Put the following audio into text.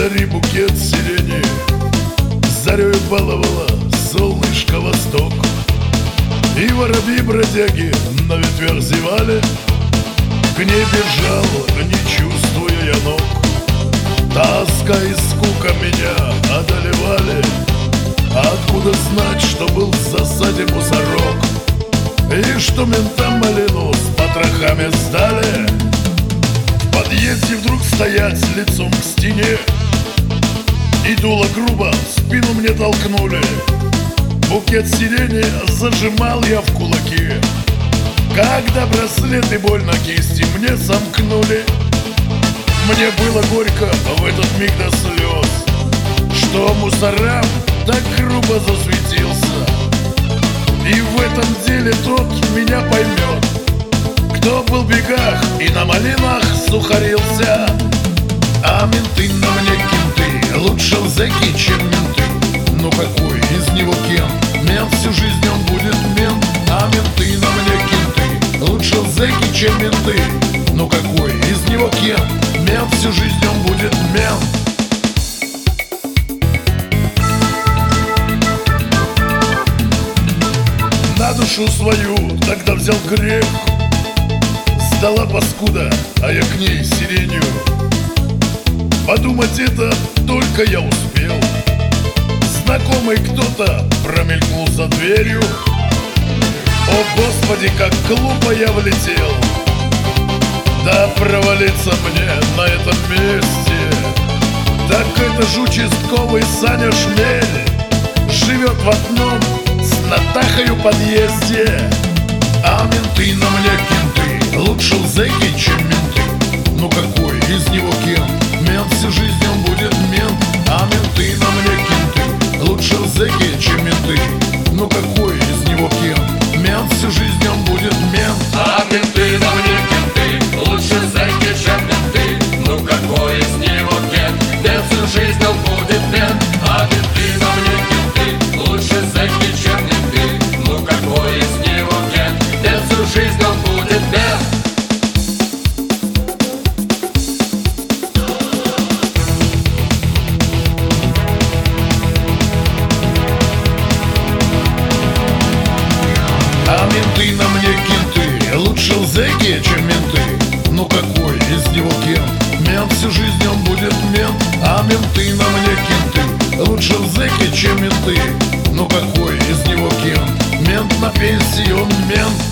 зари букет сирени, зарею баловала солнышко восток. И воробьи-бродяги на ветвях зевали, к ней бежал, не чувствуя я ног. Тоска и скука меня одолевали, откуда знать, что был в засаде мусорок, и что ментам малину с потрохами сдали. В подъезде вдруг стоять лицом к стене, и дуло грубо в спину мне толкнули. Букет сирени зажимал я в кулаки, когда браслеты больно кисти мне сомкнули. Мне было горько в этот миг до слез, что мусорам так грубо засветился. И в этом деле тот меня поймет, кто был в бегах и на малинах сухарился. А менты на мне кенты, лучше зэки, чем менты. Ну какой из него кент? Мент всю жизнь он будет мент. А менты на мне кенты, лучше зэки, чем менты. Ну какой из него кент? Мент всю жизнь он будет мент. На душу свою тогда взял грех, сдала паскуда, а я к ней сиренью. Подумать это только я успел. Знакомый кто-то промелькнул за дверью. О господи, как глупо я влетел! Да провалиться мне на этом месте. Так это ж участковый Саня Шмель живет в одном с Натахою подъезде. А менты на мне кенты, лучше зэки, чем менты. Ну какой из него кент? Мент всю жизнь он будет мент. А менты на мне кенты, лучше зэки, чем менты. Ну какой из него кент? Мент всю жизнь он будет мент. А менты на мне кенты, лучше зэки, чем менты. Ну какой из него кент? Мент всю жизнь он будет мент. А менты на мне кенты, лучше зэки, чем менты. Ну какой из него кент? Мент всю жизнь он будет мент. А менты на мне кенты, лучше зэки, чем менты. Ну какой из него кент? Мент всю жизнь он будет мент. А менты на мне кенты, лучше зэки, чем менты. Ну какой из него кент? Мент на пенсии, он мент.